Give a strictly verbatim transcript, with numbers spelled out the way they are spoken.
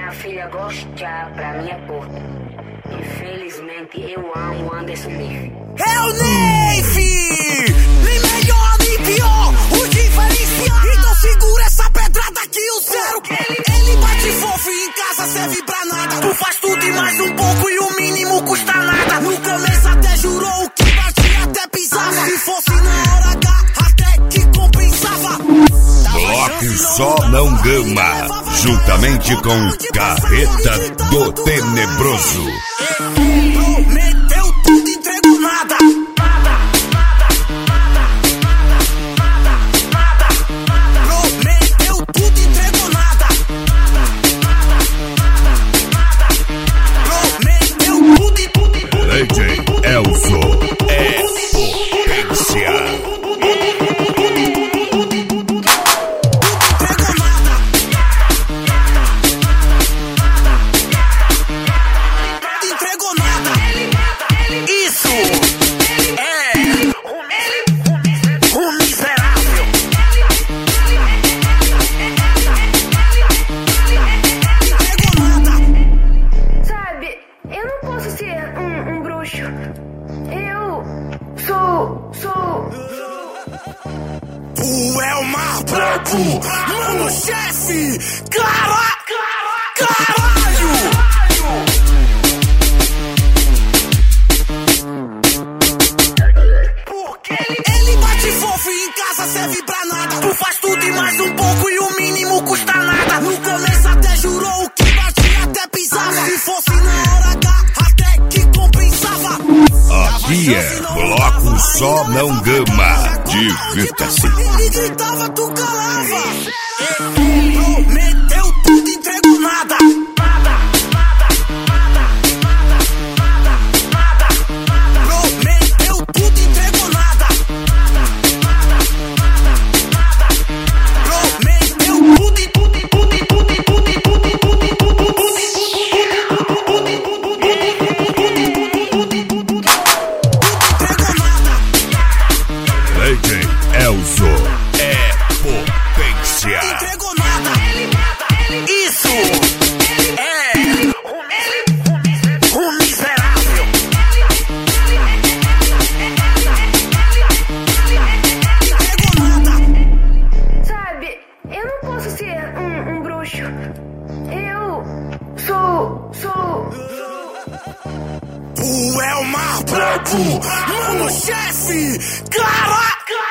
minha filha gosta, pra mim é porta. Infelizmente eu amo Anderson Neve. É o Neve! Nem melhor nem pior, o diferencial. Então segura essa pedrada que o zero. Ele, ele bate fofo e em casa serve pra nada. Tu faz tudo e mais um pouco e o mínimo custa nada. No começo até jurou que batia até pisava. Se fosse na hora H, até que compensava. Bloco Só Não Gama, juntamente com Carreta do Tenebroso. Prometeu tudo, entregou nada. Prometeu tudo, entregou nada. Prometeu tudo e tudo e tudo. D J Elzo é potência. Tu é o mais brabo, mano, chefe, cara, caralho. Porque ele, ele bate fofo e em casa serve pra nada. Tu faz tudo e mais um pouco e o mínimo custa nada. No começo até jurou que batia até pisava. Se fosse na hora H, até que compensava. Aqui é Bloco Só Não Gama. Divirta-se. Ele gritava, tu calava. Prometeu tudo, entregou nada. Prometeu tudo, entregou nada. Prometeu tudo e tudo e tudo e tudo e tudo e tudo e tudo e tudo e tudo. D J Elzo é potência. Entregou nada. Isso é o miserável. Entregou nada. Sabe, eu não posso ser um, um bruxo. Eu sou, sou... Tu é o mais brabo, mano, chefe, cara.